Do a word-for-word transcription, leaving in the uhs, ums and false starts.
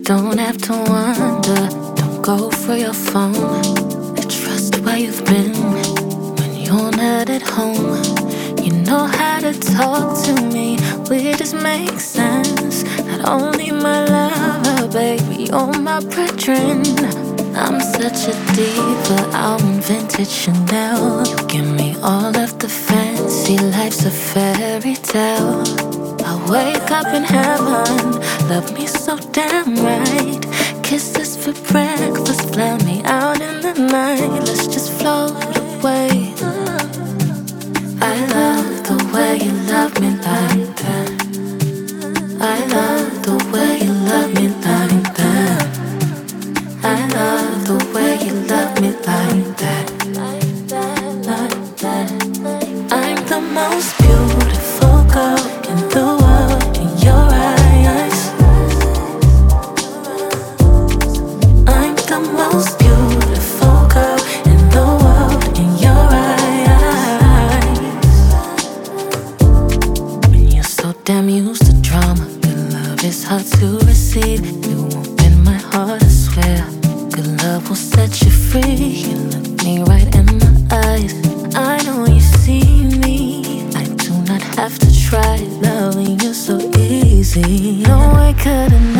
don't have to wonder, don't go for your phone. I trust where you've been when you're not at home. You know how to talk to me, we just make sense. Not only my lover, baby, you're my brethren. I'm such a diva, I want vintage Chanel. You give me all of the fancy, life's a fairy tale. I wake up in heaven, love me so damn right. Kisses for breakfast, fly me out in the night. Let's just float away. I love the way you love me like that. I love the way you love me like that. I love the way you love me like that. Like that. I'm the most beautiful girl in the world in your eyes. I'm the most beautiful girl in the world in your eyes. When you're so damn used to drama, your love is hard to receive. You open my heart, I swear. Good love will set you free. You look me right in my eyes. I know you see me. I do not have to try loving you so easy. No, I couldn't